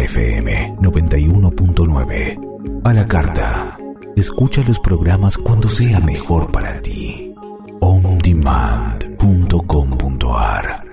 FM 91.9. A la carta. Escucha los programas cuando sea mejor para ti. ondemand.com.ar.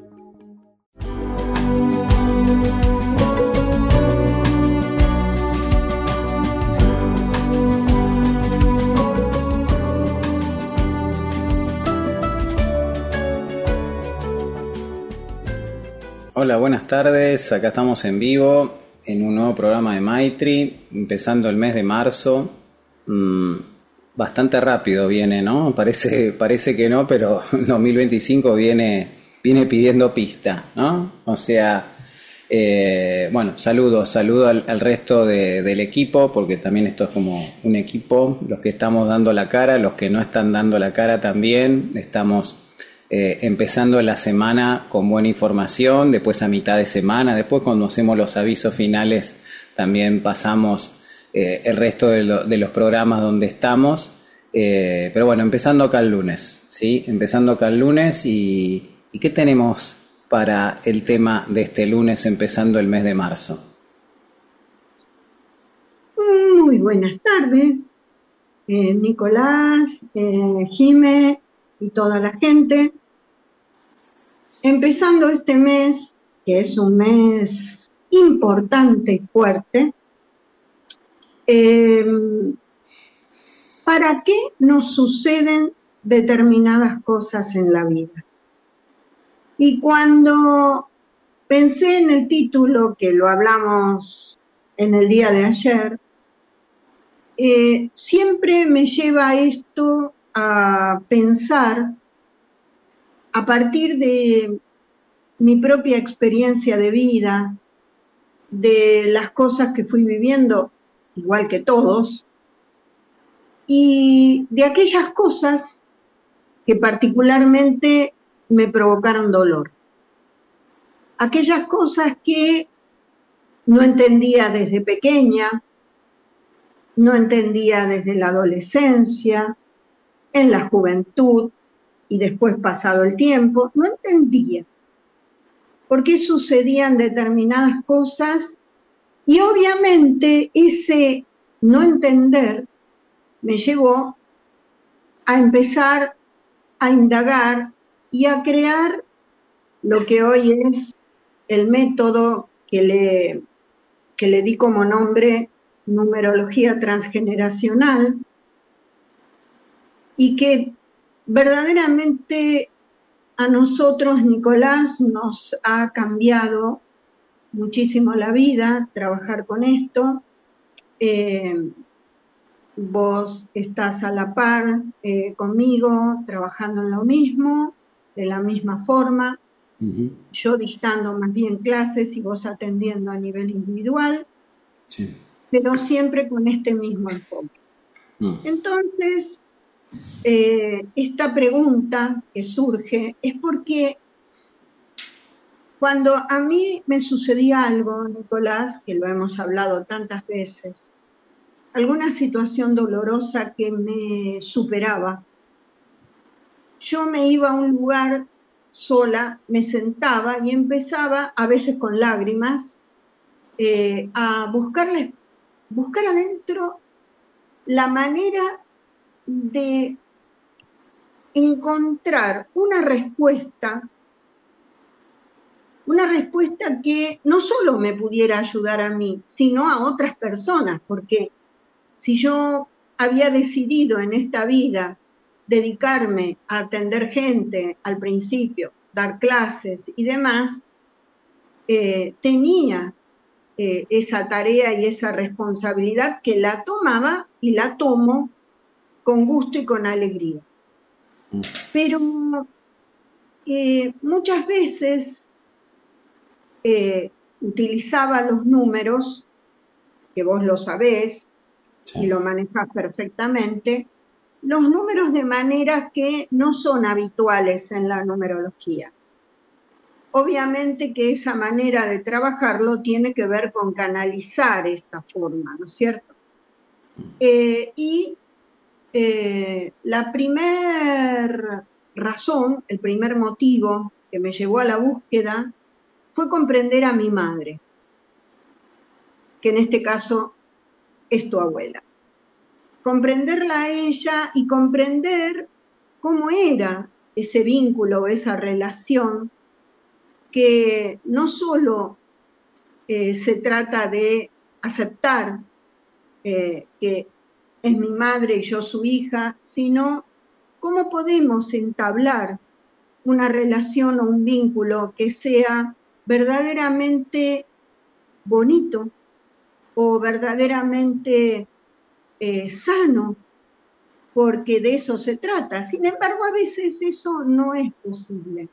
Hola, buenas tardes. Acá estamos en vivo en un nuevo programa de Maitri, empezando el mes de marzo. Bastante rápido viene, ¿no? Parece que no, pero 2025 viene pidiendo pista, ¿no? O sea, bueno, saludo al resto del equipo, porque también esto es como un equipo, los que estamos dando la cara, los que no están dando la cara también. Estamos empezando la semana con buena información, después a mitad de semana, después cuando hacemos los avisos finales también pasamos el resto de los programas donde estamos, pero bueno, empezando acá el lunes, ¿sí? Empezando acá el lunes y ¿qué tenemos para el tema de este lunes empezando el mes de marzo? Muy buenas tardes, Nicolás, Jime y toda la gente. Empezando este mes, que es un mes importante y fuerte, ¿para qué nos suceden determinadas cosas en la vida? Y cuando pensé en el título, que lo hablamos en el día de ayer, siempre me lleva esto a pensar a partir de mi propia experiencia de vida, de las cosas que fui viviendo, igual que todos, y de aquellas cosas que particularmente me provocaron dolor. Aquellas cosas que no entendía desde pequeña, no entendía desde la adolescencia, en la juventud, y después pasado el tiempo, no entendía por qué sucedían determinadas cosas, y obviamente ese no entender me llevó a empezar a indagar y a crear lo que hoy es el método que le di como nombre numerología transgeneracional, y que verdaderamente a nosotros, Nicolás, nos ha cambiado muchísimo la vida trabajar con esto. Vos estás a la par conmigo, trabajando en lo mismo, de la misma forma, yo dictando más bien clases y vos atendiendo a nivel individual, sí, pero siempre con este mismo enfoque. Entonces, esta pregunta que surge es porque cuando a mí me sucedía algo, Nicolás, que lo hemos hablado tantas veces, alguna situación dolorosa que me superaba, yo me iba a un lugar sola, me sentaba y empezaba, a veces con lágrimas, a buscar adentro la manera de encontrar una respuesta que no solo me pudiera ayudar a mí, sino a otras personas, porque si yo había decidido en esta vida dedicarme a atender gente al principio, dar clases y demás, tenía esa tarea y esa responsabilidad que la tomaba y la tomo con gusto y con alegría. Pero muchas veces utilizaba los números, que vos lo sabés, sí, y lo manejás perfectamente, los números de manera que no son habituales en la numerología. Obviamente que esa manera de trabajarlo tiene que ver con canalizar esta forma, ¿no es cierto? La primera razón, el primer motivo que me llevó a la búsqueda fue comprender a mi madre. que en este caso es tu abuela. Comprenderla a ella y comprender cómo era ese vínculo, esa relación, que no solo se trata de aceptar que es mi madre y yo su hija, sino cómo podemos entablar una relación o un vínculo que sea verdaderamente bonito o verdaderamente sano, porque de eso se trata. Sin embargo, a veces eso no es posible.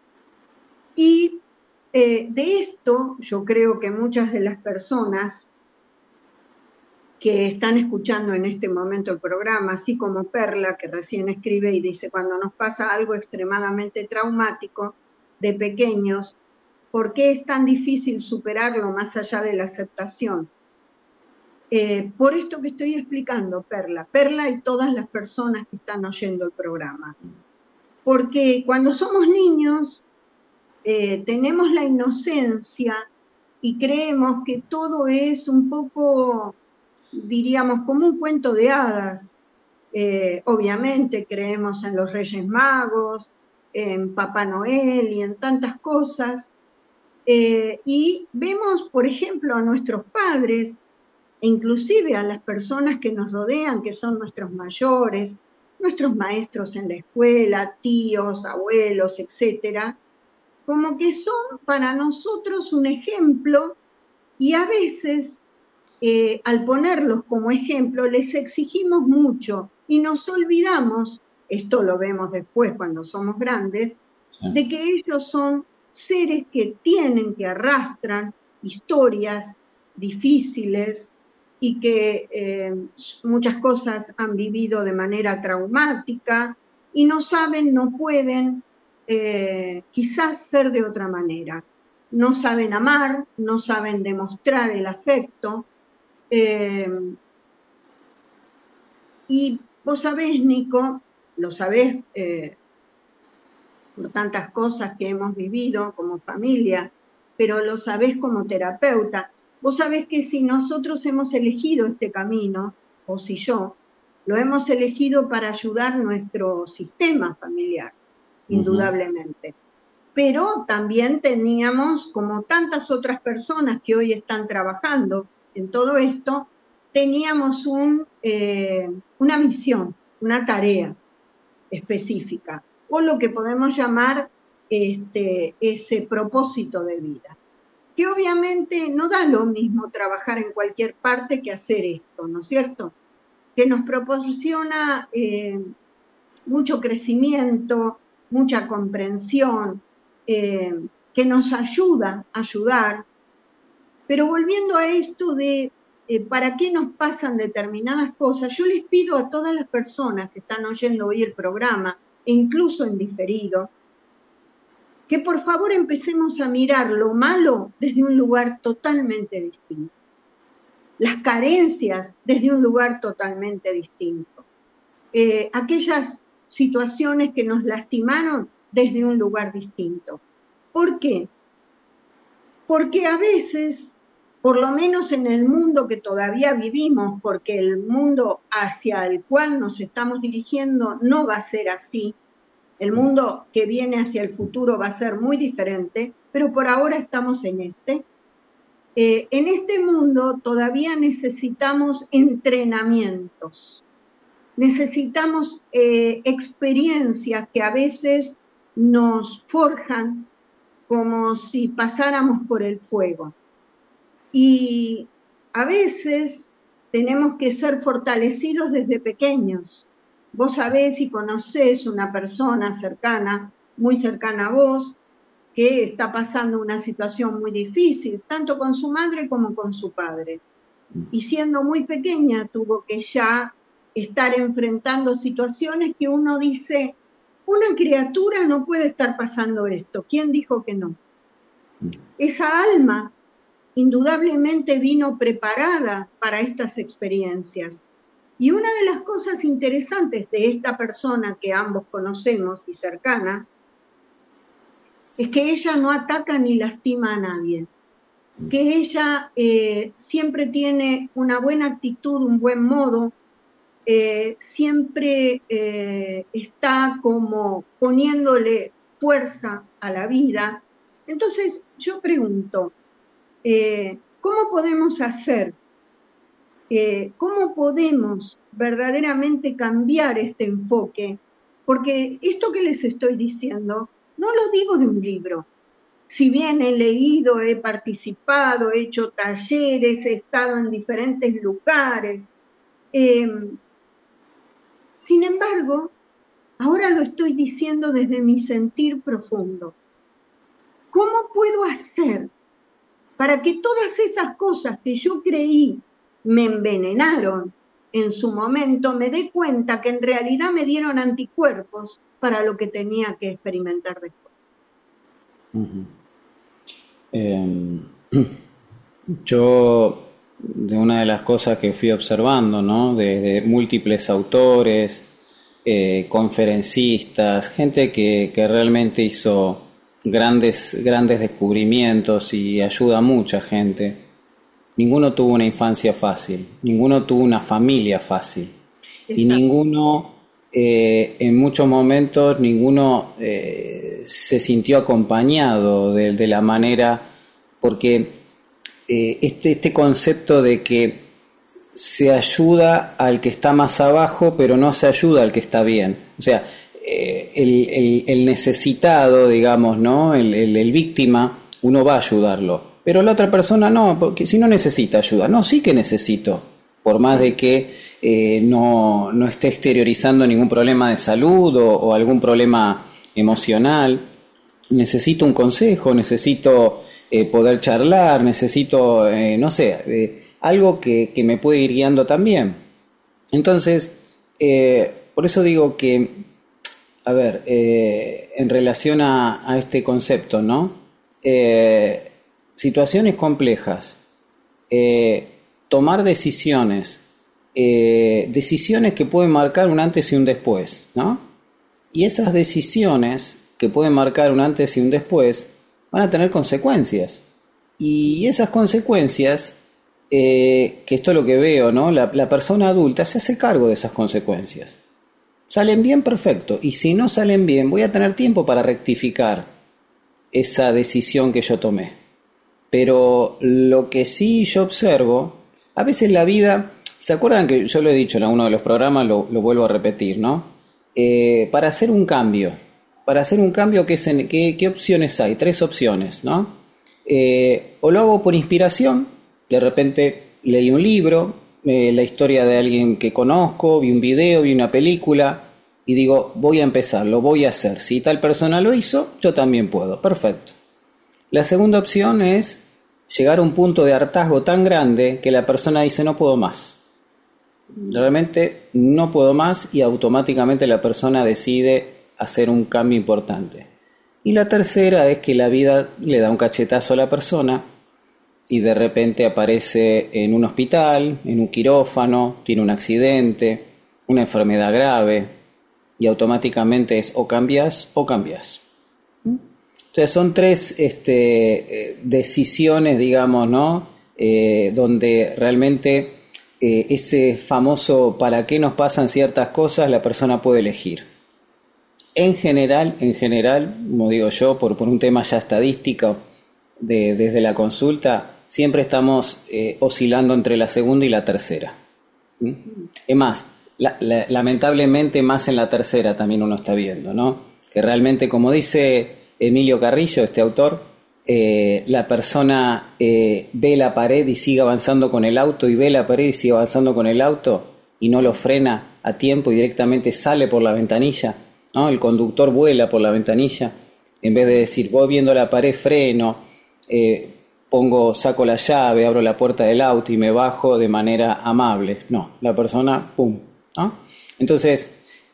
Y de esto yo creo que muchas de las personas que están escuchando en este momento el programa, así como Perla, que recién escribe y dice, cuando nos pasa algo extremadamente traumático de pequeños, ¿por qué es tan difícil superarlo más allá de la aceptación? Por esto que estoy explicando, Perla y todas las personas que están oyendo el programa. Porque cuando somos niños, tenemos la inocencia y creemos que todo es un poco, diríamos, como un cuento de hadas. Obviamente creemos en los Reyes Magos, en Papá Noel y en tantas cosas. Y vemos, por ejemplo, a nuestros padres, e inclusive a las personas que nos rodean, que son nuestros mayores, nuestros maestros en la escuela, tíos, abuelos, etcétera, como que son para nosotros un ejemplo, y a veces al ponerlos como ejemplo les exigimos mucho y nos olvidamos, esto lo vemos después cuando somos grandes, de que ellos son seres que tienen, que arrastran historias difíciles y que muchas cosas han vivido de manera traumática y no saben, no pueden quizás ser de otra manera. No saben amar, no saben demostrar el afecto. Y vos sabés, Nico, lo sabés por tantas cosas que hemos vivido como familia, pero lo sabés como terapeuta. Vos sabés que si nosotros hemos elegido este camino, o si yo, lo hemos elegido para ayudar nuestro sistema familiar, indudablemente. Pero también teníamos, como tantas otras personas que hoy están trabajando en todo esto, teníamos una misión, una tarea específica, o lo que podemos llamar ese propósito de vida, que obviamente no da lo mismo trabajar en cualquier parte que hacer esto, ¿no es cierto? Que nos proporciona mucho crecimiento, mucha comprensión, que nos ayuda a ayudar. Pero volviendo a esto de para qué nos pasan determinadas cosas, yo les pido a todas las personas que están oyendo hoy el programa, e incluso en diferido, que por favor empecemos a mirar lo malo desde un lugar totalmente distinto, las carencias desde un lugar totalmente distinto, aquellas situaciones que nos lastimaron desde un lugar distinto. ¿Por qué? Porque a veces, por lo menos en el mundo que todavía vivimos, porque el mundo hacia el cual nos estamos dirigiendo no va a ser así, el mundo que viene hacia el futuro va a ser muy diferente, pero por ahora estamos en este. En este mundo todavía necesitamos entrenamientos, necesitamos experiencias que a veces nos forjan como si pasáramos por el fuego. Y a veces tenemos que ser fortalecidos desde pequeños. Vos sabés y conocés una persona cercana, muy cercana a vos, que está pasando una situación muy difícil, tanto con su madre como con su padre. Y siendo muy pequeña tuvo que ya estar enfrentando situaciones que uno dice, una criatura no puede estar pasando esto. ¿Quién dijo que no? Esa alma indudablemente vino preparada para estas experiencias. Y una de las cosas interesantes de esta persona que ambos conocemos y cercana, es que ella no ataca ni lastima a nadie. que ella siempre tiene una buena actitud, un buen modo, siempre está como poniéndole fuerza a la vida. Entonces yo pregunto, ¿cómo podemos hacer? ¿Cómo podemos verdaderamente cambiar este enfoque? Porque esto que les estoy diciendo, no lo digo de un libro. Si bien he leído, he participado, he hecho talleres, he estado en diferentes lugares, sin embargo, ahora lo estoy diciendo desde mi sentir profundo. ¿Cómo puedo hacer para que todas esas cosas que yo creí me envenenaron en su momento, me dé cuenta que en realidad me dieron anticuerpos para lo que tenía que experimentar después? Yo, de una de las cosas que fui observando, ¿no? De múltiples autores, conferencistas, gente que realmente hizo grandes descubrimientos y ayuda a mucha gente. Ninguno tuvo una infancia fácil, ninguno tuvo una familia fácil. Exacto. Y ninguno, en muchos momentos, ninguno se sintió acompañado de la manera, porque este concepto de que se ayuda al que está más abajo, pero no se ayuda al que está bien. O sea, el necesitado, digamos, ¿no? El víctima, uno va a ayudarlo. Pero la otra persona no, porque si no necesita ayuda. No, sí que necesito. Por más de que no esté exteriorizando ningún problema de salud o algún problema emocional, necesito un consejo, necesito poder charlar, necesito, no sé, algo que me puede ir guiando también. Entonces, por eso digo que, a ver, en relación a este concepto, ¿no? Situaciones complejas, tomar decisiones que pueden marcar un antes y un después, ¿no? Y esas decisiones que pueden marcar un antes y un después van a tener consecuencias. Y esas consecuencias, que esto es lo que veo, ¿no? La persona adulta se hace cargo de esas consecuencias. Salen bien, perfecto. Y si no salen bien, voy a tener tiempo para rectificar esa decisión que yo tomé. Pero lo que sí yo observo, a veces la vida, ¿se acuerdan que yo lo he dicho en uno de los programas, lo vuelvo a repetir, ¿no? Para hacer un cambio, ¿qué opciones hay? 3 opciones, ¿no? O lo hago por inspiración, de repente leí un libro, la historia de alguien que conozco, vi un video, vi una película y digo, voy a empezar, lo voy a hacer. Si tal persona lo hizo, yo también puedo. Perfecto. La segunda opción es llegar a un punto de hartazgo tan grande que la persona dice no puedo más. Realmente no puedo más y automáticamente la persona decide hacer un cambio importante. Y la tercera es que la vida le da un cachetazo a la persona y de repente aparece en un hospital, en un quirófano, tiene un accidente, una enfermedad grave y automáticamente es o cambias o cambias. Entonces son 3 decisiones, digamos, ¿no? Donde realmente ese famoso para qué nos pasan ciertas cosas la persona puede elegir. En general, como digo yo, por un tema ya estadístico desde la consulta, siempre estamos oscilando entre la segunda y la tercera. Es más, lamentablemente más en la tercera también uno está viendo, ¿no? Que realmente, como dice Emilio Carrillo, este autor, la persona ve la pared y sigue avanzando con el auto, y ve la pared y sigue avanzando con el auto y no lo frena a tiempo y directamente sale por la ventanilla, ¿no? El conductor vuela por la ventanilla en vez de decir voy viendo la pared, freno, saco la llave, abro la puerta del auto y me bajo de manera amable. No, la persona pum, ¿no? Entonces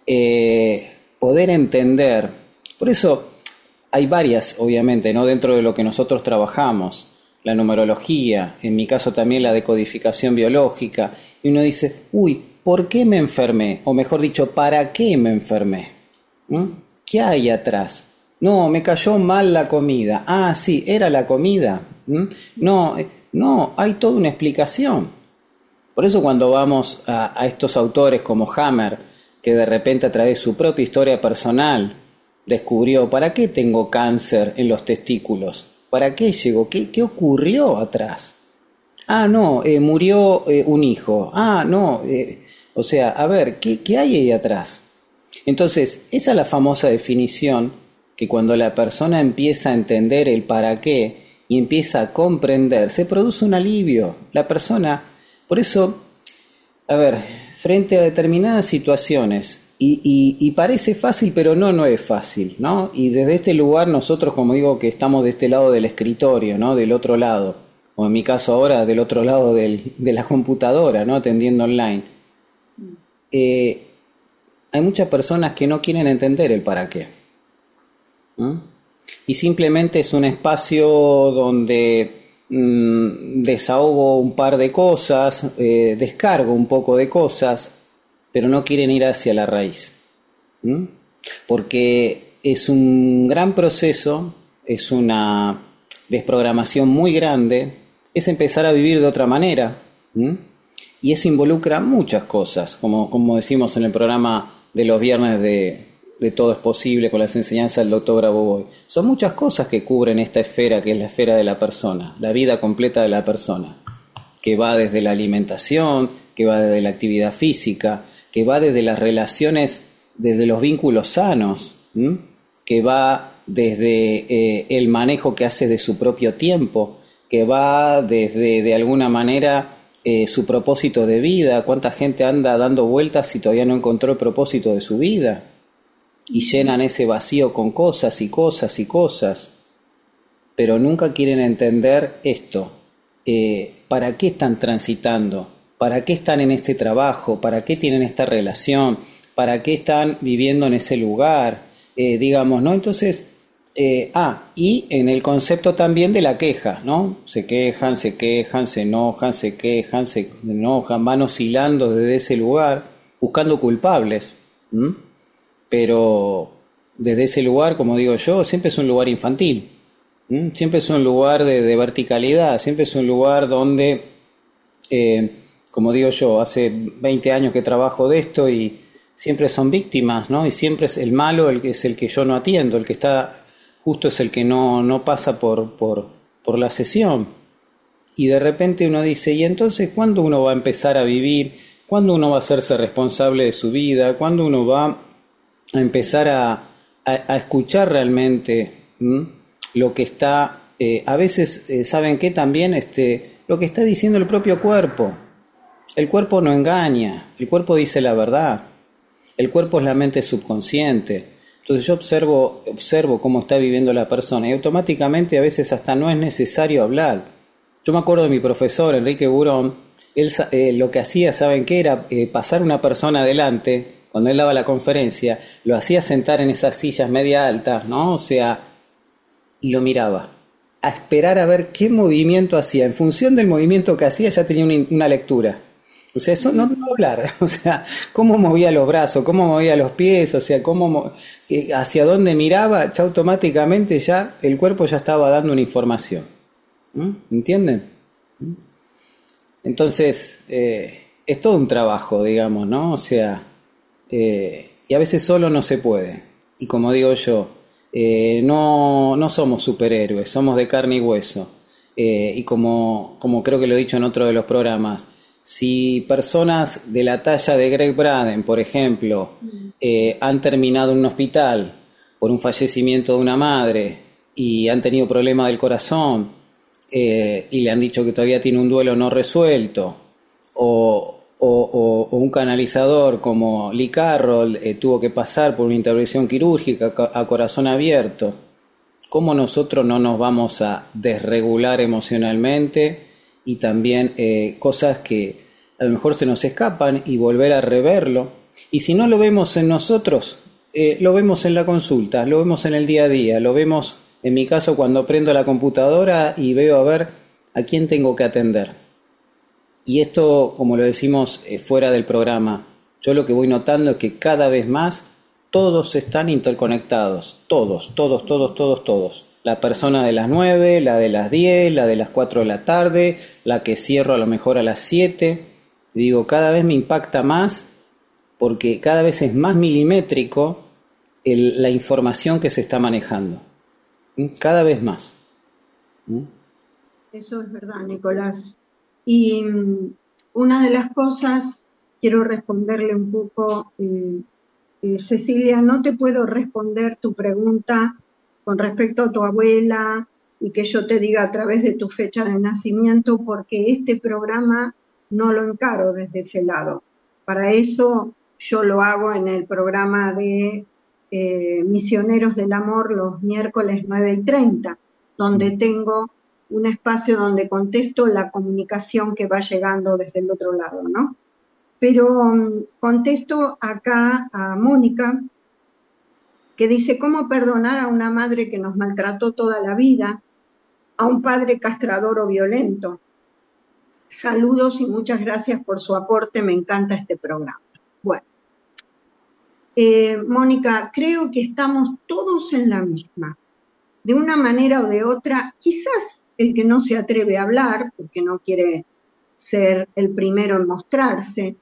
poder entender, por eso hay varias, obviamente, ¿no? Dentro de lo que nosotros trabajamos, la numerología, en mi caso también la decodificación biológica, y uno dice, uy, ¿por qué me enfermé? O mejor dicho, ¿para qué me enfermé? ¿Qué hay atrás? No, me cayó mal la comida. Ah, sí, era la comida. No, hay toda una explicación. Por eso cuando vamos a estos autores como Hammer, que de repente a través de su propia historia personal descubrió, ¿para qué tengo cáncer en los testículos? ¿Para qué llegó? ¿Qué ocurrió atrás? No, murió un hijo. No, o sea, a ver, ¿qué hay ahí atrás? Entonces, esa es la famosa definición que cuando la persona empieza a entender el para qué y empieza a comprender, se produce un alivio. La persona, por eso, a ver, frente a determinadas situaciones, y parece fácil, pero no es fácil, ¿no? Y desde este lugar nosotros, como digo, que estamos de este lado del escritorio, ¿no? Del otro lado, o en mi caso ahora del otro lado de la computadora, ¿no? Atendiendo online. Hay muchas personas que no quieren entender el para qué. Y simplemente es un espacio donde desahogo un par de cosas, descargo un poco de cosas, pero no quieren ir hacia la raíz. Porque es un gran proceso, es una desprogramación muy grande, es empezar a vivir de otra manera. Y eso involucra muchas cosas, como decimos en el programa de los viernes de Todo es Posible con las enseñanzas del Dr. Grabovoi. Son muchas cosas que cubren esta esfera que es la esfera de la persona, la vida completa de la persona, que va desde la alimentación, que va desde la actividad física, que va desde las relaciones, desde los vínculos sanos, que va desde el manejo que hace de su propio tiempo, que va desde, de alguna manera, su propósito de vida. ¿Cuánta gente anda dando vueltas y todavía no encontró el propósito de su vida? Y llenan ese vacío con cosas y cosas y cosas, pero nunca quieren entender esto. ¿Para qué están transitando? ¿Para qué están en este trabajo? ¿Para qué tienen esta relación? ¿Para qué están viviendo en ese lugar? Digamos, ¿no? Entonces, y en el concepto también de la queja, ¿no? Se quejan, se enojan, se quejan, se enojan, van oscilando desde ese lugar, buscando culpables. Pero desde ese lugar, como digo yo, siempre es un lugar infantil. Siempre es un lugar de verticalidad, siempre es un lugar donde, como digo yo, hace 20 años que trabajo de esto y siempre son víctimas, ¿no? Y siempre es el malo es el que yo no atiendo, el que está justo es el que no pasa por la sesión. Y de repente uno dice, ¿y entonces cuándo uno va a empezar a vivir? ¿Cuándo uno va a hacerse responsable de su vida? ¿Cuándo uno va a empezar a escuchar realmente lo que está, a veces, ¿saben qué? También lo que está diciendo el propio cuerpo. El cuerpo no engaña, el cuerpo dice la verdad, el cuerpo es la mente subconsciente. Entonces yo observo cómo está viviendo la persona y automáticamente a veces hasta no es necesario hablar. Yo me acuerdo de mi profesor, Enrique Burón, él lo que hacía, ¿saben qué? Era pasar una persona adelante. Cuando él daba la conferencia, lo hacía sentar en esas sillas media altas, ¿no? O sea, y lo miraba, a esperar a ver qué movimiento hacía. En función del movimiento que hacía ya tenía una lectura. O sea, eso no hablar, o sea, cómo movía los brazos, cómo movía los pies, o sea, hacia dónde miraba, ya automáticamente ya el cuerpo ya estaba dando una información. ¿Entienden? Entonces, es todo un trabajo, digamos, ¿no? O sea, y a veces solo no se puede. Y como digo yo, no somos superhéroes, somos de carne y hueso. Y como creo que lo he dicho en otro de los programas, si personas de la talla de Greg Braden, por ejemplo, han terminado en un hospital por un fallecimiento de una madre y han tenido problemas del corazón y le han dicho que todavía tiene un duelo no resuelto, o un canalizador como Lee Carroll tuvo que pasar por una intervención quirúrgica a corazón abierto, ¿cómo nosotros no nos vamos a desregular emocionalmente? Y también cosas que a lo mejor se nos escapan y volver a reverlo. Y si no lo vemos en nosotros, lo vemos en la consulta, lo vemos en el día a día, lo vemos en mi caso cuando prendo la computadora y veo a ver a quién tengo que atender. Y esto, como lo decimos fuera del programa, yo lo que voy notando es que cada vez más todos están interconectados, todos. la persona de las 9, la de las 10, la de las 4 de la tarde, la que cierro a lo mejor a las 7. Digo, cada vez me impacta más porque cada vez es más milimétrico la información que se está manejando. Cada vez más. Eso es verdad, Nicolás. Y una de las cosas, quiero responderle un poco, Cecilia, no te puedo responder tu pregunta con respecto a tu abuela y que yo te diga a través de tu fecha de nacimiento, porque este programa no lo encaro desde ese lado. Para eso yo lo hago en el programa de Misioneros del Amor los miércoles 9:30, donde tengo un espacio donde contesto la comunicación que va llegando desde el otro lado, ¿no? Pero contesto acá a Mónica, que dice, ¿cómo perdonar a una madre que nos maltrató toda la vida, a un padre castrador o violento? Saludos y muchas gracias por su aporte, me encanta este programa. Bueno, Mónica, creo que estamos todos en la misma, de una manera o de otra. Quizás el que no se atreve a hablar, porque no quiere ser el primero en mostrarse,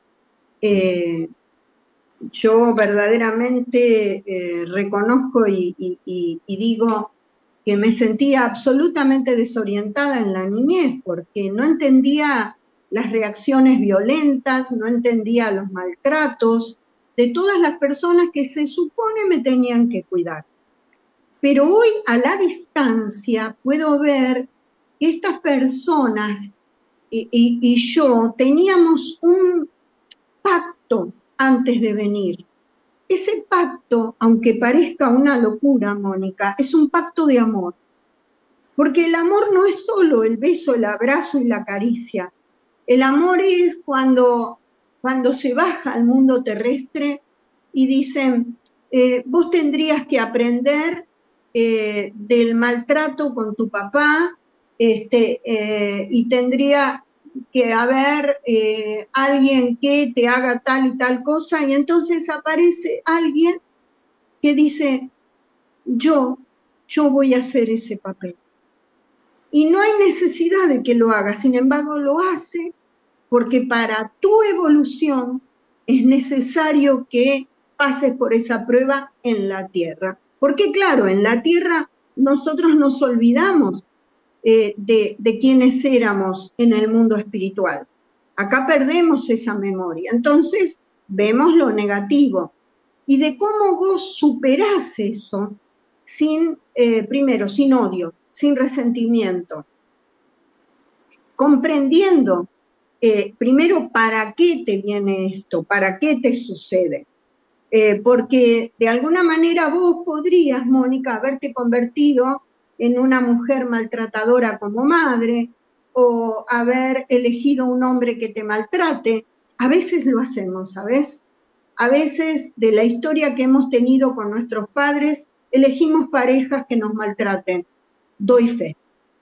yo verdaderamente reconozco y digo que me sentía absolutamente desorientada en la niñez, porque no entendía las reacciones violentas, no entendía los maltratos de todas las personas que se supone me tenían que cuidar. Pero hoy, a la distancia, puedo ver que estas personas y yo teníamos un pacto antes de venir. Ese pacto, aunque parezca una locura, Mónica, es un pacto de amor. Porque el amor no es solo el beso, el abrazo y la caricia. El amor es cuando se baja al mundo terrestre y dicen, vos tendrías que aprender del maltrato con tu papá, y tendría que haber alguien que te haga tal y tal cosa, y entonces aparece alguien que dice, yo voy a hacer ese papel. Y no hay necesidad de que lo haga, sin embargo lo hace porque para tu evolución es necesario que pases por esa prueba en la tierra. Porque claro, en la tierra nosotros nos olvidamos de quiénes éramos en el mundo espiritual. Acá perdemos esa memoria. Entonces vemos lo negativo y de cómo vos superás eso primero, sin odio, sin resentimiento, comprendiendo primero para qué te viene esto, para qué te sucede. Porque de alguna manera vos podrías, Mónica, haberte convertido en una mujer maltratadora como madre, o haber elegido un hombre que te maltrate. A veces lo hacemos, ¿sabes? A veces de la historia que hemos tenido con nuestros padres, elegimos parejas que nos maltraten. Doy fe.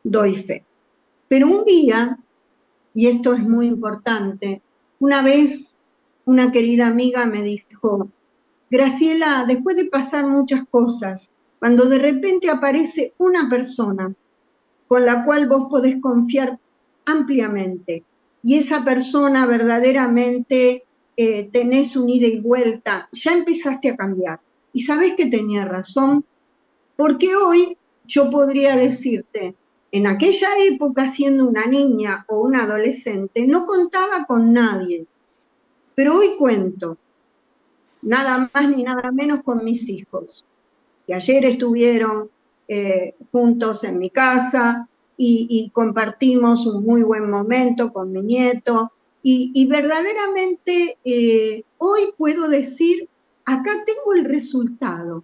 Pero un día, y esto es muy importante, una vez una querida amiga me dijo, Graciela, después de pasar muchas cosas, cuando de repente aparece una persona con la cual vos podés confiar ampliamente, y esa persona verdaderamente tenés un ida y vuelta, ya empezaste a cambiar. Y sabés que tenía razón, porque hoy yo podría decirte, en aquella época siendo una niña o una adolescente, no contaba con nadie, pero hoy cuento, nada más ni nada menos con mis hijos, que ayer estuvieron juntos en mi casa y compartimos un muy buen momento con mi nieto, y verdaderamente hoy puedo decir, acá tengo el resultado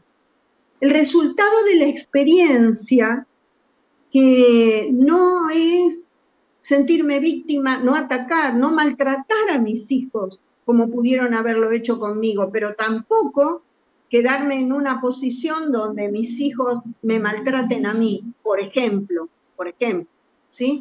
de la experiencia, que no es sentirme víctima, no atacar, no maltratar a mis hijos, como pudieron haberlo hecho conmigo, pero tampoco quedarme en una posición donde mis hijos me maltraten a mí, por ejemplo, ¿sí?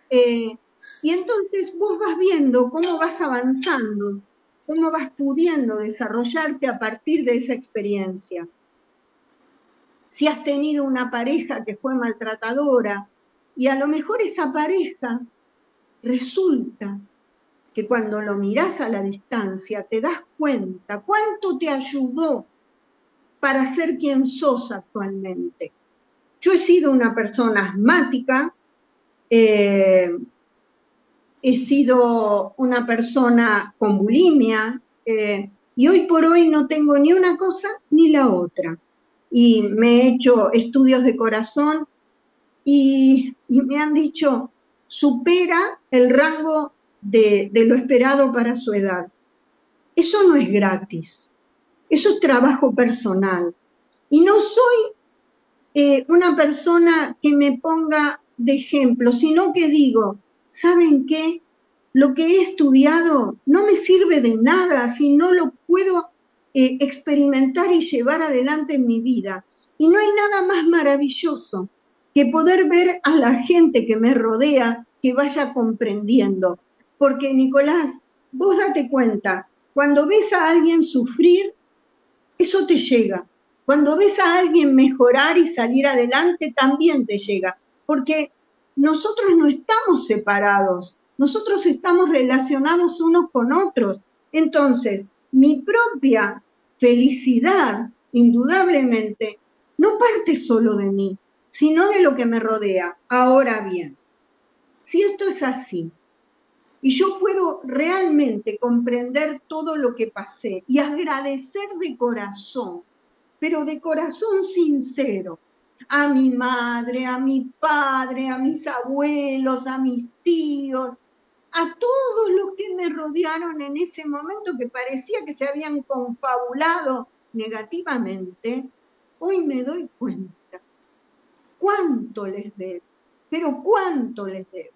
Y entonces vos vas viendo cómo vas avanzando, cómo vas pudiendo desarrollarte a partir de esa experiencia. si has tenido una pareja que fue maltratadora, y a lo mejor esa pareja resulta que cuando lo mirás a la distancia te das cuenta cuánto te ayudó para ser quien sos actualmente. Yo he sido una persona asmática, he sido una persona con bulimia, y hoy por hoy no tengo ni una cosa ni la otra. Y me he hecho estudios de corazón y me han dicho, supera el rango de lo esperado para su edad. Eso no es gratis, eso es trabajo personal. Y no soy una persona que me ponga de ejemplo, sino que digo, ¿saben qué? Lo que he estudiado no me sirve de nada si no lo puedo experimentar y llevar adelante en mi vida. Y no hay nada más maravilloso que poder ver a la gente que me rodea que vaya comprendiendo. Porque, Nicolás, vos date cuenta, cuando ves a alguien sufrir, eso te llega. Cuando ves a alguien mejorar y salir adelante, también te llega. Porque nosotros no estamos separados, nosotros estamos relacionados unos con otros. Entonces, mi propia felicidad, indudablemente, no parte solo de mí, sino de lo que me rodea. Ahora bien, si esto es así, y yo puedo realmente comprender todo lo que pasé y agradecer de corazón, pero de corazón sincero, a mi madre, a mi padre, a mis abuelos, a mis tíos, a todos los que me rodearon en ese momento que parecía que se habían confabulado negativamente, hoy me doy cuenta cuánto les debo, pero cuánto les debo.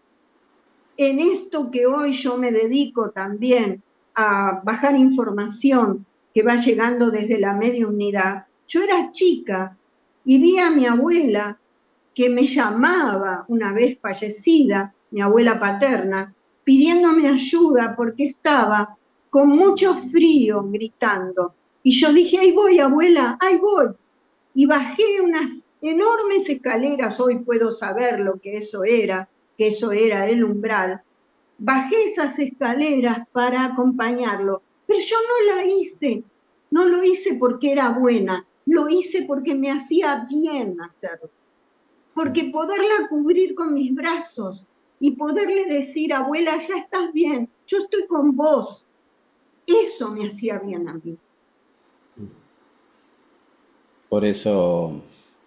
En esto que hoy yo me dedico también a bajar información que va llegando desde la mediunidad, yo era chica y vi a mi abuela que me llamaba una vez fallecida, mi abuela paterna, pidiéndome ayuda porque estaba con mucho frío gritando. Y yo dije, ahí voy, abuela, ahí voy. Y bajé unas enormes escaleras, hoy puedo saber lo que eso era el umbral. Bajé esas escaleras para acompañarlo, pero yo no lo hice porque era buena, lo hice porque me hacía bien hacerlo. Porque poderla cubrir con mis brazos y poderle decir, abuela, ya estás bien, yo estoy con vos, eso me hacía bien a mí. Por eso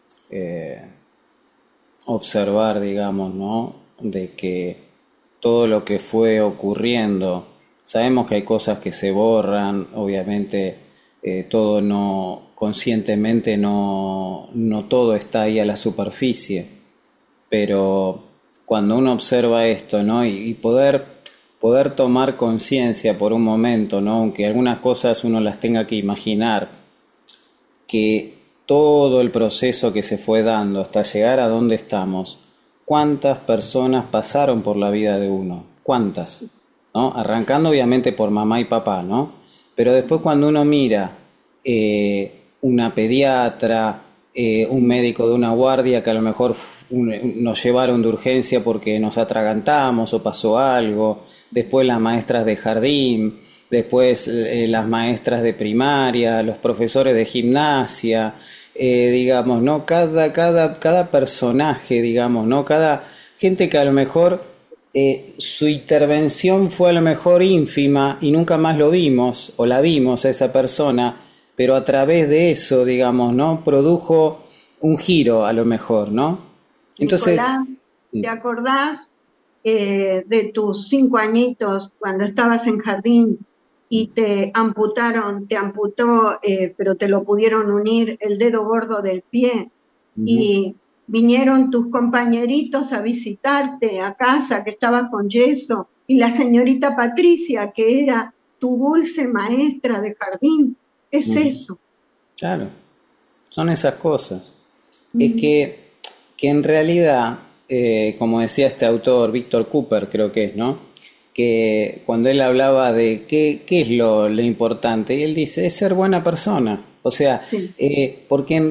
observar, digamos, ¿no? De que todo lo que fue ocurriendo, sabemos que hay cosas que se borran, obviamente todo no, conscientemente no todo está ahí a la superficie, pero cuando uno observa esto, ¿no? Y poder tomar conciencia por un momento, ¿no? Aunque algunas cosas uno las tenga que imaginar, que todo el proceso que se fue dando hasta llegar a donde estamos, ¿cuántas personas pasaron por la vida de uno? ¿Cuántas? ¿No? Arrancando obviamente por mamá y papá, ¿no? Pero después cuando uno mira una pediatra, un médico de una guardia que a lo mejor nos llevaron de urgencia porque nos atragantamos o pasó algo, después las maestras de jardín, después las maestras de primaria, los profesores de gimnasia, digamos, ¿no? Cada personaje, digamos, ¿no? Cada gente que a lo mejor su intervención fue a lo mejor ínfima y nunca más lo vimos o la vimos a esa persona, pero a través de eso, digamos, ¿no? Produjo un giro a lo mejor, ¿no? Entonces, Nicolás, ¿te acordás de tus 5 añitos cuando estabas en jardín y te amputó, pero te lo pudieron unir el dedo gordo del pie? Y vinieron tus compañeritos a visitarte a casa, que estabas con yeso, y la señorita Patricia, que era tu dulce maestra de jardín. Es eso. Claro, son esas cosas. Es que en realidad, como decía este autor, Víctor Cooper creo que es, ¿no? Que cuando él hablaba de qué es lo importante, y él dice, es ser buena persona. O sea, Sí. porque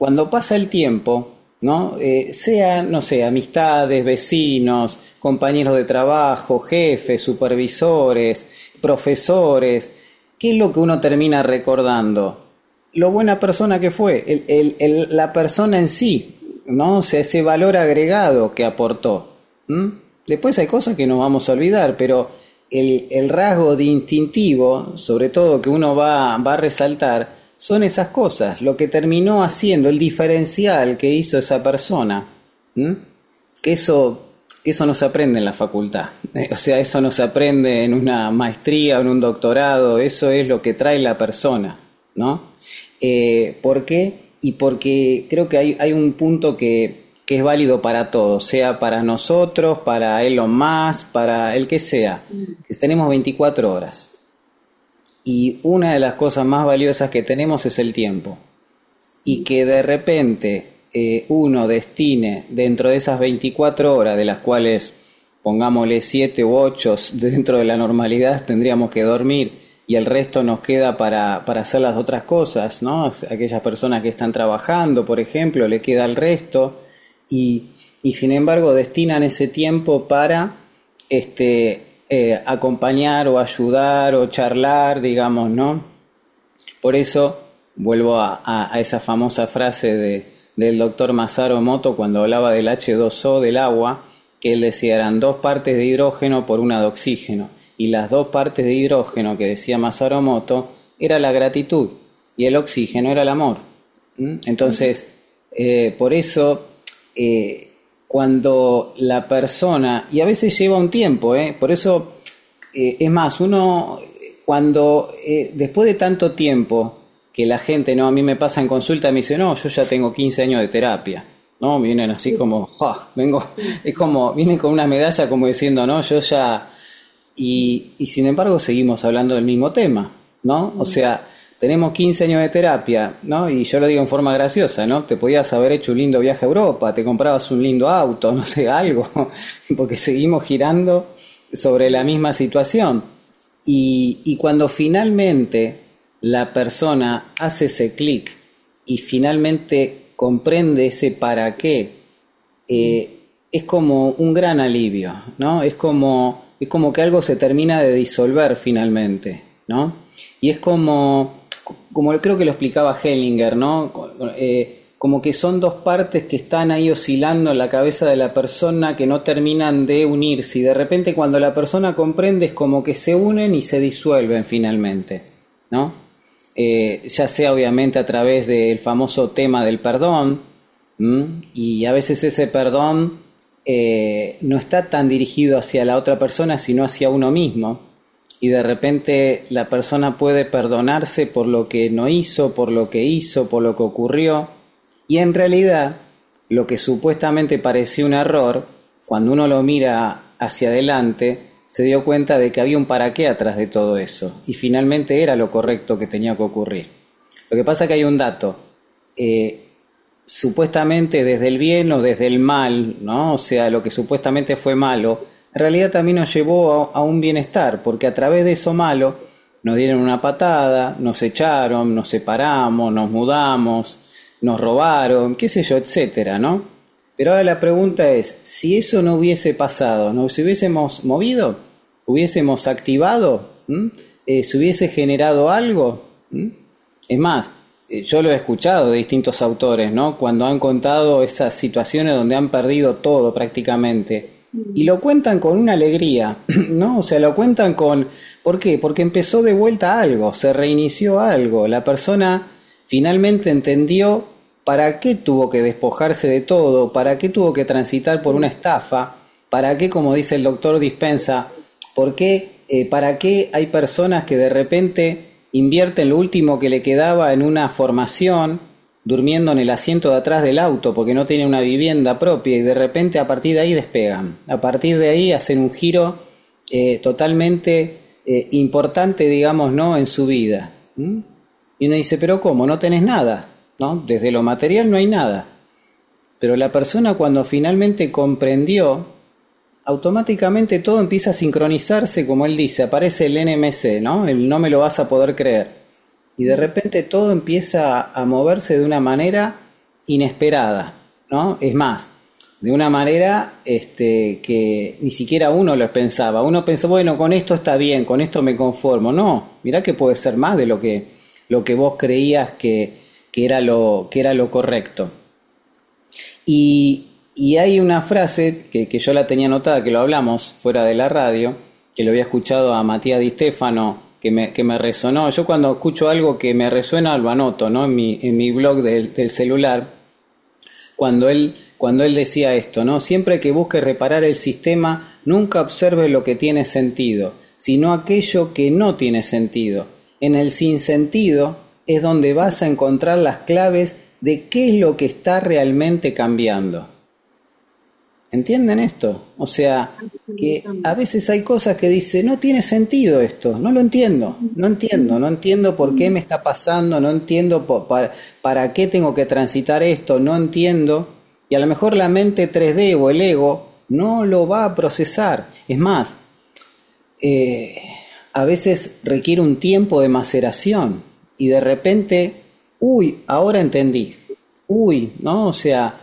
cuando pasa el tiempo, ¿no? Sea, no sé, amistades, vecinos, compañeros de trabajo, jefes, supervisores, profesores, ¿qué es lo que uno termina recordando? Lo buena persona que fue, la persona en sí, ¿no? O sea, ese valor agregado que aportó. Después hay cosas que nos vamos a olvidar, pero el rasgo de instintivo, sobre todo que uno va a resaltar, son esas cosas, lo que terminó haciendo, el diferencial que hizo esa persona. Que eso no se aprende en la facultad, o sea, eso no se aprende en una maestría o en un doctorado, eso es lo que trae la persona, ¿no? ¿Por qué? Y porque creo que hay un punto que es válido para todos, sea para nosotros, para Elon Musk, para el que sea, que tenemos 24 horas. Y una de las cosas más valiosas que tenemos es el tiempo. Y que de repente uno destine dentro de esas 24 horas, de las cuales pongámosle 7 u 8 dentro de la normalidad tendríamos que dormir, y el resto nos queda para hacer las otras cosas, ¿no? Aquellas personas que están trabajando, por ejemplo, le queda el resto, y sin embargo destinan ese tiempo para acompañar o ayudar o charlar, digamos, ¿no? Por eso vuelvo a esa famosa frase del doctor Masaru Emoto cuando hablaba del H2O del agua, que él decía eran 2 partes de hidrógeno por 1 de oxígeno, y las 2 partes de hidrógeno que decía Masaru Emoto era la gratitud y el oxígeno era el amor. Entonces, por eso cuando la persona, y a veces lleva un tiempo, por eso es más, uno cuando después de tanto tiempo que la gente, no, a mí me pasa en consulta y me dice, no, yo ya tengo 15 años de terapia, ¿no? Vienen así como, es como, vienen con una medalla como diciendo, no, yo ya, y sin embargo seguimos hablando del mismo tema, ¿no? O sea, tenemos 15 años de terapia, ¿no? Y yo lo digo en forma graciosa, ¿no? Te podías haber hecho un lindo viaje a Europa, te comprabas un lindo auto, no sé, algo, porque seguimos girando sobre la misma situación. Y cuando finalmente la persona hace ese clic y finalmente comprende ese para qué, es como un gran alivio, ¿no? Es como que algo se termina de disolver finalmente, ¿no? Y es como creo que lo explicaba Hellinger, ¿no? Como que son 2 partes que están ahí oscilando en la cabeza de la persona que no terminan de unirse, y de repente cuando la persona comprende es como que se unen y se disuelven finalmente, ¿no? Ya sea obviamente a través del famoso tema del perdón, y a veces ese perdón no está tan dirigido hacia la otra persona sino hacia uno mismo, y de repente la persona puede perdonarse por lo que no hizo, por lo que hizo, por lo que ocurrió, y en realidad lo que supuestamente parecía un error, cuando uno lo mira hacia adelante se dio cuenta de que había un para qué atrás de todo eso, y finalmente era lo correcto que tenía que ocurrir. Lo que pasa es que hay un dato, supuestamente desde el bien o desde el mal, ¿no? O sea, lo que supuestamente fue malo, en realidad también nos llevó a un bienestar, porque a través de eso malo nos dieron una patada, nos echaron, nos separamos, nos mudamos, nos robaron, qué sé yo, etcétera, ¿no? Pero ahora la pregunta es, si eso no hubiese pasado, ¿nos hubiésemos movido? ¿Hubiésemos activado? ¿Se hubiese generado algo? Es más, yo lo he escuchado de distintos autores, ¿no? Cuando han contado esas situaciones donde han perdido todo prácticamente. Y lo cuentan con una alegría, ¿no? O sea, lo cuentan con... ¿Por qué? Porque empezó de vuelta algo, se reinició algo. La persona finalmente entendió para qué tuvo que despojarse de todo, para qué tuvo que transitar por una estafa, para qué, como dice el doctor Dispensa, para qué hay personas que de repente invierten lo último que le quedaba en una formación, durmiendo en el asiento de atrás del auto porque no tienen una vivienda propia, y de repente a partir de ahí despegan. A partir de ahí hacen un giro totalmente importante, digamos, ¿no? En su vida. Y uno dice, pero ¿cómo? No tenés nada, ¿no? Desde lo material no hay nada. Pero la persona cuando finalmente comprendió, automáticamente todo empieza a sincronizarse, como él dice, aparece el NMC, ¿no? El no me lo vas a poder creer. Y de repente todo empieza a moverse de una manera inesperada, ¿no? Es más, de una manera que ni siquiera uno lo pensaba. Uno pensó, bueno, con esto está bien, con esto me conformo. No, mirá que puede ser más de lo que vos creías que era lo correcto. Y hay una frase que yo la tenía anotada, que lo hablamos fuera de la radio, que lo había escuchado a Matías Di Stefano, que me resonó. Yo cuando escucho algo que me resuena lo anoto, ¿no? En mi blog del celular, cuando él decía esto, ¿no? Siempre que busques reparar el sistema, nunca observes lo que tiene sentido, sino aquello que no tiene sentido. En el sinsentido es donde vas a encontrar las claves de qué es lo que está realmente cambiando. ¿Entienden esto? O sea, que a veces hay cosas que dice, no tiene sentido esto, no lo entiendo, no entiendo por qué me está pasando, no entiendo para qué tengo que transitar esto, no entiendo, y a lo mejor la mente 3D o el ego no lo va a procesar. Es más, a veces requiere un tiempo de maceración, y de repente, ahora entendí, ¿no? O sea,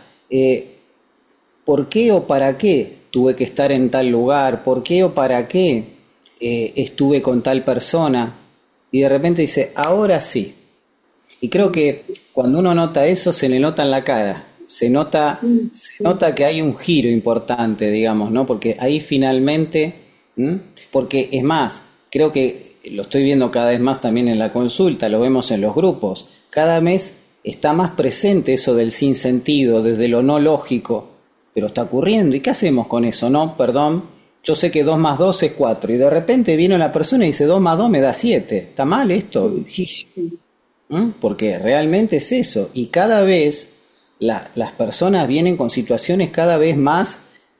¿por qué o para qué tuve que estar en tal lugar? ¿Por qué o para qué estuve con tal persona? Y de repente dice, ahora sí. Y creo que cuando uno nota eso, se le nota en la cara. Se nota que hay un giro importante, digamos, ¿no? Porque ahí finalmente, porque es más, creo que lo estoy viendo cada vez más también en la consulta, lo vemos en los grupos. Cada mes está más presente eso del sinsentido, desde lo no lógico. Pero está ocurriendo. ¿Y qué hacemos con eso? No, perdón, yo sé que 2 más 2 es 4. Y de repente viene la persona y dice 2 más 2 me da 7. ¿Está mal esto? Porque realmente es eso. Y cada vez las personas vienen con situaciones cada vez más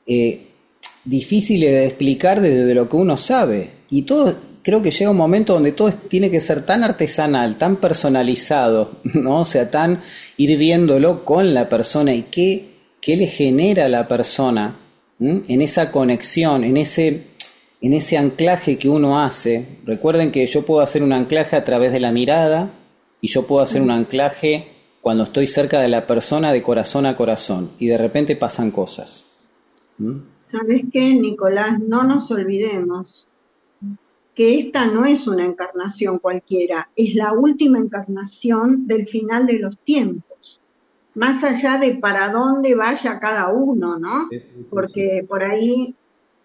difíciles de explicar desde lo que uno sabe. Y todo, creo que llega un momento donde todo tiene que ser tan artesanal, tan personalizado, ¿no? O sea, tan ir viéndolo con la persona y qué le genera a la persona en esa conexión, en ese anclaje que uno hace. Recuerden que yo puedo hacer un anclaje a través de la mirada y yo puedo hacer un anclaje cuando estoy cerca de la persona de corazón a corazón y de repente pasan cosas. ¿Sabes qué, Nicolás? No nos olvidemos que esta no es una encarnación cualquiera, es la última encarnación del final de los tiempos. Más allá de para dónde vaya cada uno, ¿no? Porque por ahí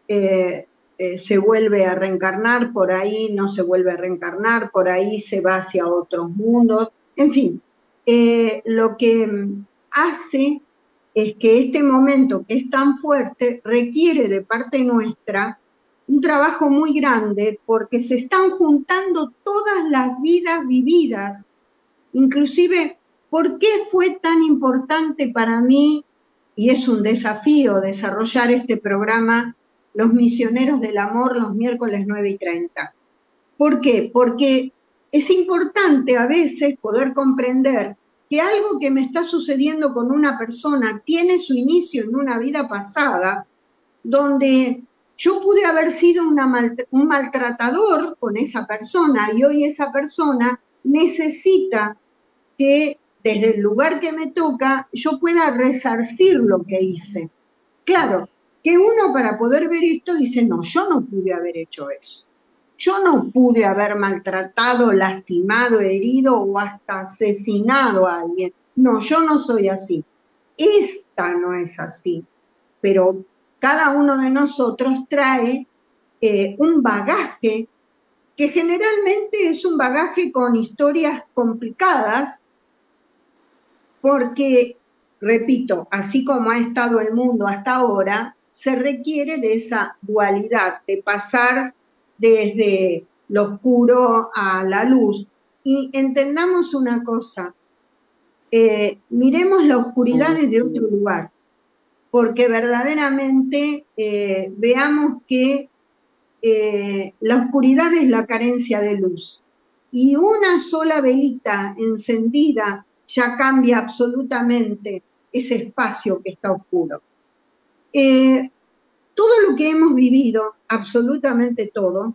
se vuelve a reencarnar, por ahí no se vuelve a reencarnar, por ahí se va hacia otros mundos, en fin, lo que hace es que este momento que es tan fuerte requiere de parte nuestra un trabajo muy grande porque se están juntando todas las vidas vividas, inclusive. ¿Por qué fue tan importante para mí, y es un desafío desarrollar este programa, Los Misioneros del Amor, los miércoles 9:30? ¿Por qué? Porque es importante a veces poder comprender que algo que me está sucediendo con una persona tiene su inicio en una vida pasada, donde yo pude haber sido un maltratador con esa persona y hoy esa persona necesita que desde el lugar que me toca, yo pueda resarcir lo que hice. Claro, que uno para poder ver esto dice, no, yo no pude haber hecho eso. Yo no pude haber maltratado, lastimado, herido o hasta asesinado a alguien. No, yo no soy así. Esta no es así. Pero cada uno de nosotros trae un bagaje que generalmente es un bagaje con historias complicadas, porque, repito, así como ha estado el mundo hasta ahora, se requiere de esa dualidad, de pasar desde lo oscuro a la luz. Y entendamos una cosa, miremos la oscuridad desde otro lugar, porque verdaderamente veamos que la oscuridad es la carencia de luz. Y una sola velita encendida ya cambia absolutamente ese espacio que está oscuro. Todo lo que hemos vivido, absolutamente todo,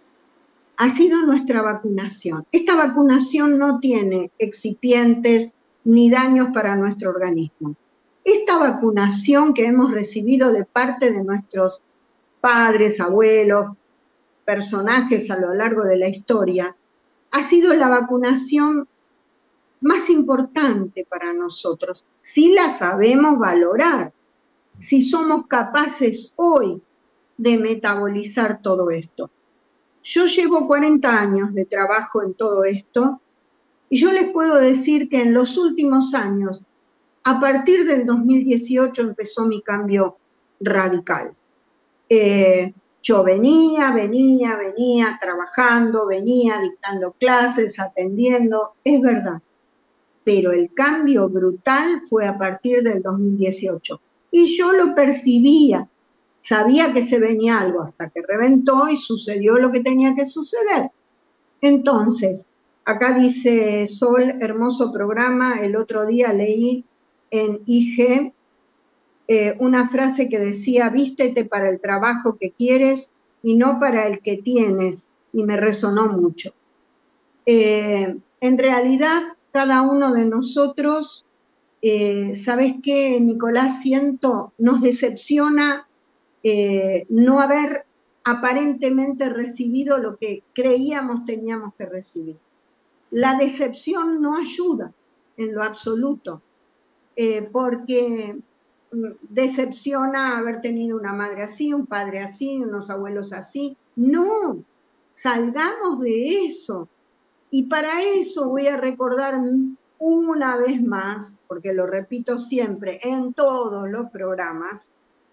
ha sido nuestra vacunación. Esta vacunación no tiene excipientes, ni daños para nuestro organismo. Esta vacunación que hemos recibido de parte de nuestros padres, abuelos, personajes a lo largo de la historia, ha sido la vacunación más importante para nosotros, si la sabemos valorar, si somos capaces hoy de metabolizar todo esto. Yo llevo 40 años de trabajo en todo esto y yo les puedo decir que en los últimos años, a partir del 2018 empezó mi cambio radical. Yo venía trabajando, venía dictando clases, atendiendo, es verdad, pero el cambio brutal fue a partir del 2018. Y yo lo percibía, sabía que se venía algo hasta que reventó y sucedió lo que tenía que suceder. Entonces, acá dice Sol, hermoso programa, el otro día leí en IG una frase que decía, vístete para el trabajo que quieres y no para el que tienes, y me resonó mucho. En realidad, cada uno de nosotros, ¿sabes qué, Nicolás? Siento, nos decepciona no haber aparentemente recibido lo que creíamos teníamos que recibir. La decepción no ayuda en lo absoluto, porque decepciona haber tenido una madre así, un padre así, unos abuelos así. No, salgamos de eso. Y para eso voy a recordar una vez más, porque lo repito siempre en todos los programas,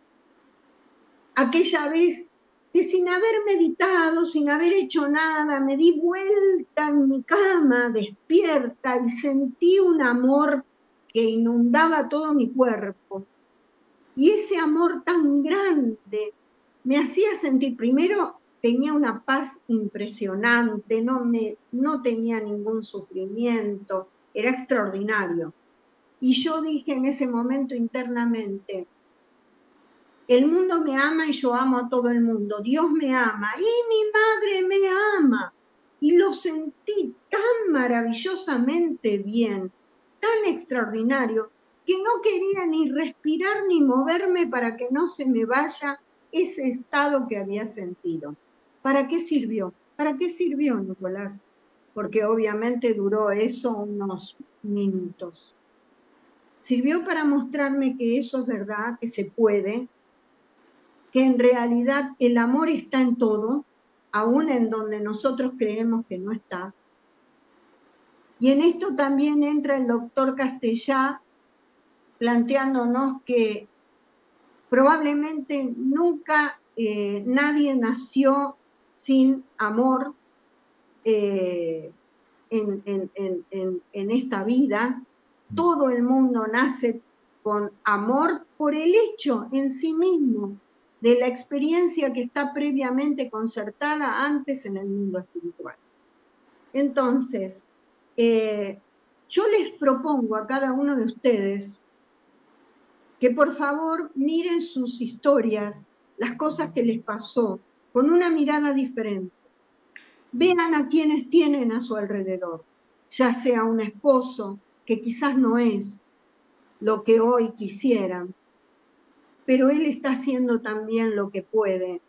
aquella vez que sin haber meditado, sin haber hecho nada, me di vuelta en mi cama, despierta, y sentí un amor que inundaba todo mi cuerpo. Y ese amor tan grande me hacía sentir, primero, tenía una paz impresionante, no tenía ningún sufrimiento, era extraordinario. Y yo dije en ese momento internamente, el mundo me ama y yo amo a todo el mundo, Dios me ama y mi madre me ama. Y lo sentí tan maravillosamente bien, tan extraordinario, que no quería ni respirar ni moverme para que no se me vaya ese estado que había sentido. ¿Para qué sirvió? ¿Para qué sirvió, Nicolás? Porque obviamente duró eso unos minutos. Sirvió para mostrarme que eso es verdad, que se puede, que en realidad el amor está en todo, aún en donde nosotros creemos que no está. Y en esto también entra el doctor Castellá, planteándonos que probablemente nunca nadie nació sin amor en esta vida. Todo el mundo nace con amor por el hecho en sí mismo de la experiencia que está previamente concertada antes en el mundo espiritual. Entonces, yo les propongo a cada uno de ustedes que por favor miren sus historias, las cosas que les pasó, con una mirada diferente. Vean a quienes tienen a su alrededor, ya sea un esposo, que quizás no es lo que hoy quisieran, pero él está haciendo también lo que puede.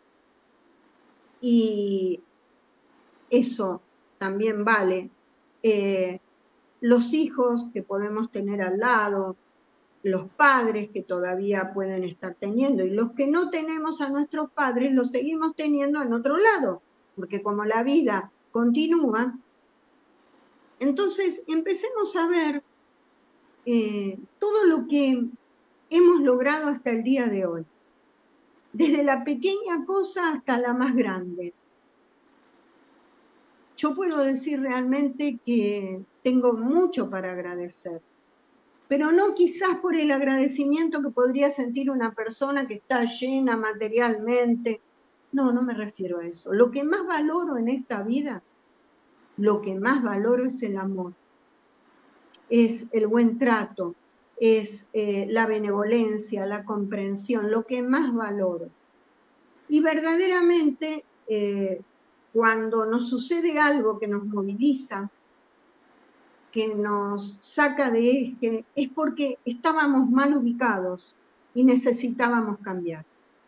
Y eso también vale. Los hijos que podemos tener al lado, los padres que todavía pueden estar teniendo, y los que no tenemos a nuestros padres los seguimos teniendo en otro lado, porque como la vida continúa, entonces empecemos a ver todo lo que hemos logrado hasta el día de hoy, desde la pequeña cosa hasta la más grande. Yo puedo decir realmente que tengo mucho para agradecer, pero no quizás por el agradecimiento que podría sentir una persona que está llena materialmente. No me refiero a eso. Lo que más valoro en esta vida, lo que más valoro es el amor, es el buen trato, es la benevolencia, la comprensión, lo que más valoro. Y verdaderamente, cuando nos sucede algo que nos moviliza, que nos saca de eje es porque estábamos mal ubicados y necesitábamos cambiar.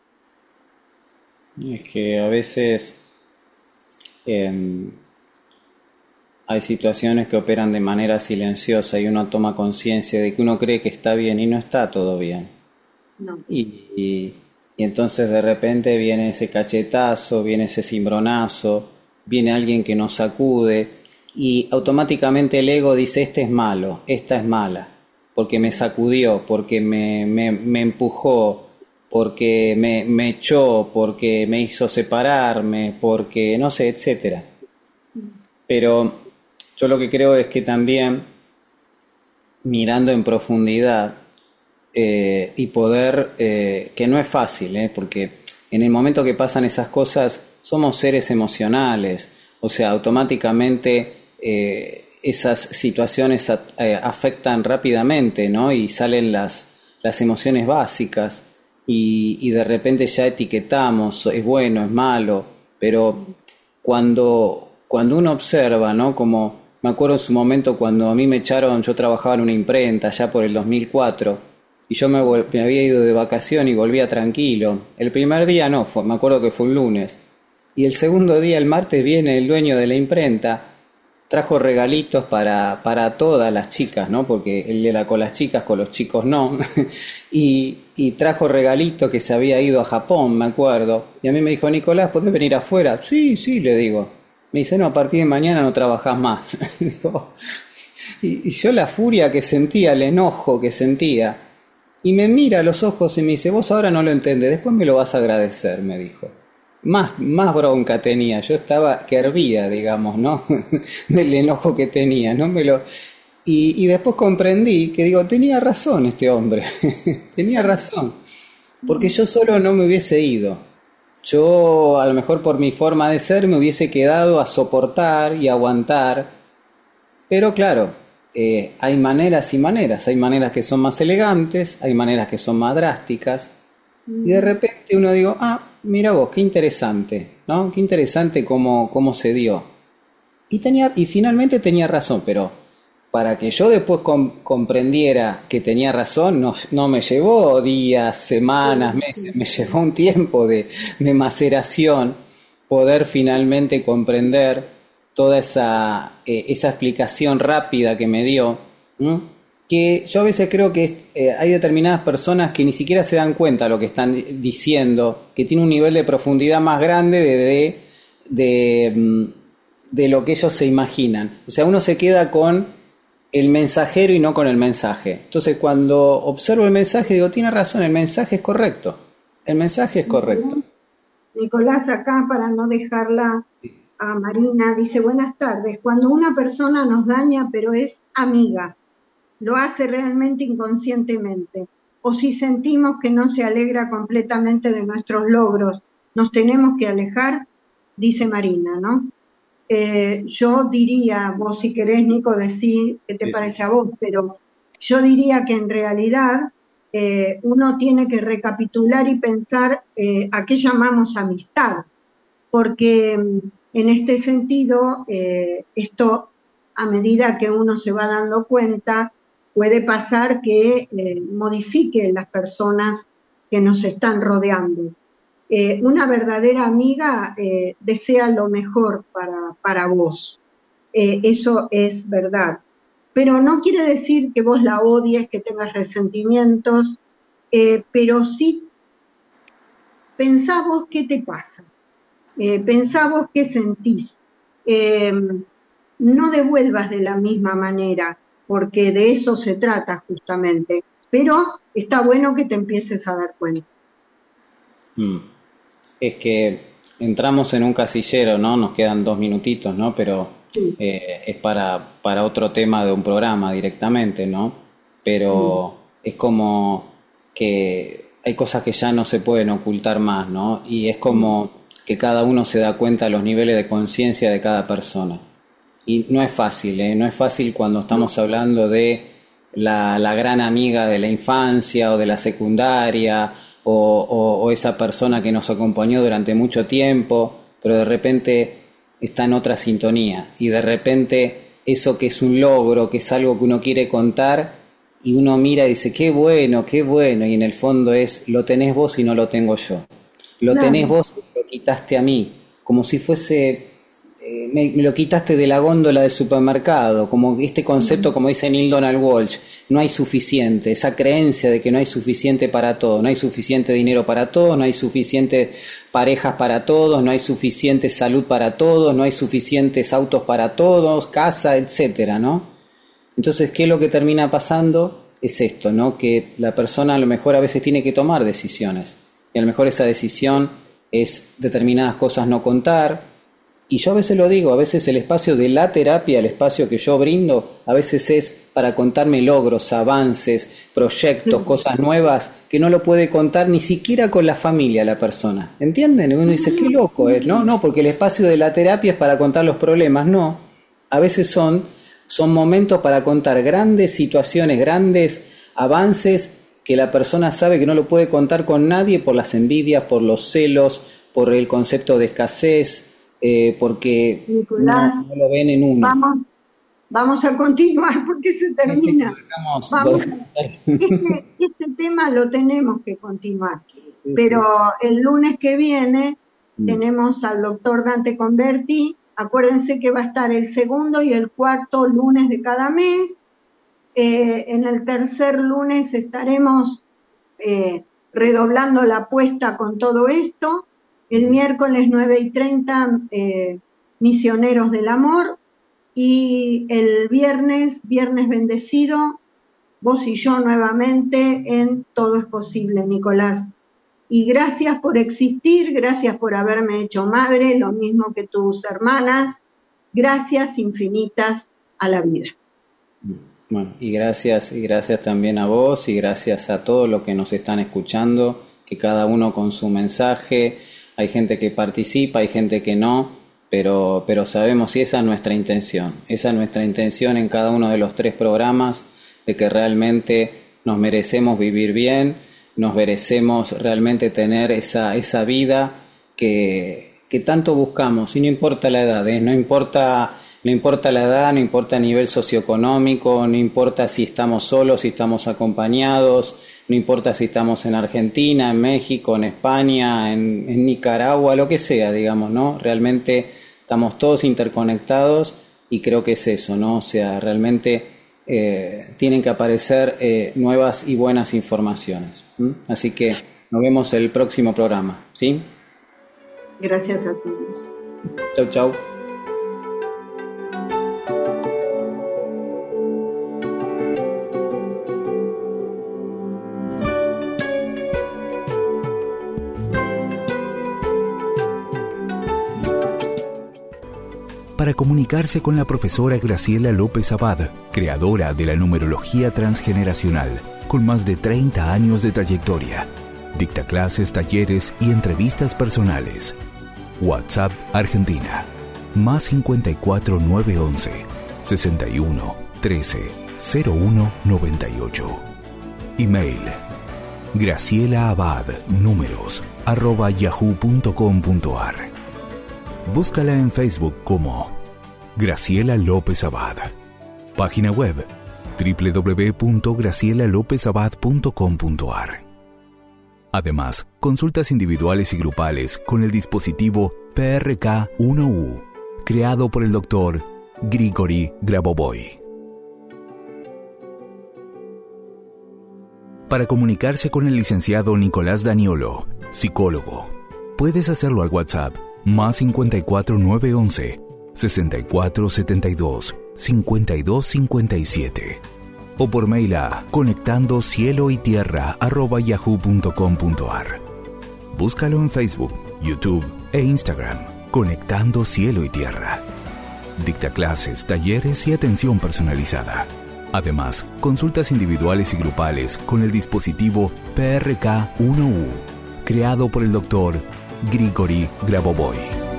Es que a veces hay situaciones que operan de manera silenciosa y uno toma conciencia de que uno cree que está bien y no está todo bien. No. Y entonces de repente viene ese cachetazo, viene ese cimbronazo, viene alguien que nos sacude y automáticamente el ego dice, este es malo, esta es mala, porque me sacudió, porque me empujó, porque me echó, porque me hizo separarme, porque no sé, etcétera. Pero yo lo que creo es que también mirando en profundidad y poder, que no es fácil, porque en el momento que pasan esas cosas somos seres emocionales, o sea, automáticamente esas situaciones afectan rápidamente, ¿no? Y salen las emociones básicas y de repente ya etiquetamos, es bueno, es malo, pero cuando uno observa, ¿no? Como me acuerdo en su momento cuando a mí me echaron, yo trabajaba en una imprenta ya por el 2004 y yo me había ido de vacación y volvía tranquilo. El primer día no, me acuerdo que fue un lunes. Y el segundo día, el martes, viene el dueño de la imprenta, trajo regalitos para todas las chicas, ¿no? Porque él era con las chicas, con los chicos no. y trajo regalitos que se había ido a Japón, me acuerdo. Y a mí me dijo, Nicolás, ¿podés venir afuera? Sí, le digo. Me dice, no, a partir de mañana no trabajás más. y yo la furia que sentía, el enojo que sentía, y me mira a los ojos y me dice, vos ahora no lo entendés, después me lo vas a agradecer, me dijo. Más bronca tenía, yo estaba que hervía, digamos, ¿no? Del enojo que tenía, ¿no? Y después comprendí que digo, tenía razón este hombre, tenía razón, porque yo solo no me hubiese ido. Yo, a lo mejor por mi forma de ser, me hubiese quedado a soportar y aguantar. Pero claro, hay maneras y maneras. Hay maneras que son más elegantes, hay maneras que son más drásticas. Y de repente uno digo, mira vos, qué interesante, ¿no? Qué interesante cómo se dio. Y finalmente tenía razón, pero para que yo después comprendiera que tenía razón, no me llevó días, semanas, meses, me llevó un tiempo de maceración poder finalmente comprender toda esa explicación rápida que me dio, ¿no? Que yo a veces creo que hay determinadas personas que ni siquiera se dan cuenta de lo que están diciendo, que tiene un nivel de profundidad más grande de lo que ellos se imaginan. O sea, uno se queda con el mensajero y no con el mensaje. Entonces, cuando observo el mensaje, digo, tiene razón, el mensaje es correcto. El mensaje es correcto. Nicolás, acá para no dejarla a Marina, dice, buenas tardes. Cuando una persona nos daña, pero es amiga, lo hace realmente inconscientemente, o si sentimos que no se alegra completamente de nuestros logros, nos tenemos que alejar, dice Marina, ¿no? Yo diría, vos si querés, Nico, decir qué te parece a vos, pero yo diría que en realidad uno tiene que recapitular y pensar a qué llamamos amistad, porque en este sentido, esto a medida que uno se va dando cuenta, puede pasar que modifique las personas que nos están rodeando. Una verdadera amiga desea lo mejor para vos. Eso es verdad. Pero no quiere decir que vos la odies, que tengas resentimientos, pero sí pensá vos qué te pasa. Pensá vos qué sentís. No devuelvas de la misma manera, porque de eso se trata justamente. Pero está bueno que te empieces a dar cuenta. Es que entramos en un casillero, ¿no? Nos quedan 2 minutitos, ¿no? Pero es para otro tema de un programa directamente, ¿no? Pero es como que hay cosas que ya no se pueden ocultar más, ¿no? Y es como que cada uno se da cuenta de los niveles de conciencia de cada persona. Y no es fácil, no es fácil cuando estamos hablando de la gran amiga de la infancia o de la secundaria o esa persona que nos acompañó durante mucho tiempo, pero de repente está en otra sintonía y de repente eso que es un logro, que es algo que uno quiere contar, y uno mira y dice, qué bueno, y en el fondo es, lo tenés vos y no lo tengo yo. Lo tenés vos y lo quitaste a mí, como si fuese, me lo quitaste de la góndola del supermercado, como este concepto, como dice Neale Donald Walsch, no hay suficiente, esa creencia de que no hay suficiente para todo, no hay suficiente dinero para todos, no hay suficientes parejas para todos, no hay suficiente salud para todos, no hay suficientes autos para todos, casa, etcétera, ¿no? Entonces, ¿qué es lo que termina pasando? Es esto, ¿no? Que la persona a lo mejor a veces tiene que tomar decisiones. Y a lo mejor esa decisión es determinadas cosas no contar. Y yo a veces lo digo, a veces el espacio de la terapia, el espacio que yo brindo, a veces es para contarme logros, avances, proyectos, cosas nuevas, que no lo puede contar ni siquiera con la familia la persona. ¿Entienden? Y uno dice, qué loco es, ¿no? No, porque el espacio de la terapia es para contar los problemas, no. A veces son momentos para contar grandes situaciones, grandes avances que la persona sabe que no lo puede contar con nadie por las envidias, por los celos, por el concepto de escasez, porque Nicolás, no lo ven en uno. Vamos a continuar porque se termina. Este tema lo tenemos que continuar, pero el lunes que viene tenemos al doctor Dante Converti. Acuérdense que va a estar el segundo y el cuarto lunes de cada mes. En el tercer lunes estaremos redoblando la apuesta con todo esto. El miércoles 9:30, Misioneros del Amor. Y el viernes bendecido, vos y yo nuevamente en Todo es Posible, Nicolás. Y gracias por existir, gracias por haberme hecho madre, lo mismo que tus hermanas. Gracias infinitas a la vida. Bueno, y gracias también a vos y gracias a todos los que nos están escuchando, que cada uno con su mensaje, hay gente que participa, hay gente que no, pero sabemos y esa es nuestra intención en cada uno de los 3 programas, de que realmente nos merecemos vivir bien, nos merecemos realmente tener esa vida que tanto buscamos, y no importa la edad, no importa la edad, no importa el nivel socioeconómico, no importa si estamos solos, si estamos acompañados, no importa si estamos en Argentina, en México, en España, en Nicaragua, lo que sea, digamos, ¿no? Realmente estamos todos interconectados y creo que es eso, ¿no? O sea, realmente tienen que aparecer nuevas y buenas informaciones. Así que nos vemos el próximo programa, ¿sí? Gracias a todos. Chau, chau. Para comunicarse con la profesora Graciela López Abad, creadora de la numerología transgeneracional, con más de 30 años de trayectoria. Dicta clases, talleres y entrevistas personales. WhatsApp Argentina, más 54 911 61 13 01 98. Email gracielaabad@yahoo.com.ar. Búscala en Facebook como Graciela López Abad. Página web www.gracielalopezabad.com.ar. Además, consultas individuales y grupales con el dispositivo PRK-1U, creado por el Dr. Grigori Grabovoi. Para comunicarse con el licenciado Nicolás Daniolo, psicólogo, puedes hacerlo al WhatsApp más 54 911 64 72 52 57 o por mail a conectandocieloytierra@yahoo.com.ar. Búscalo en Facebook, YouTube e Instagram, Conectando Cielo y Tierra. Dicta clases, talleres y atención personalizada. Además, consultas individuales y grupales con el dispositivo PRK-1U, creado por el Dr. Grigori Grabovoi.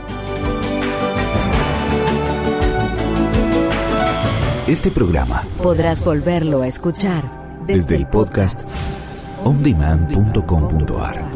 Este programa podrás volverlo a escuchar desde el podcast ondemand.com.ar.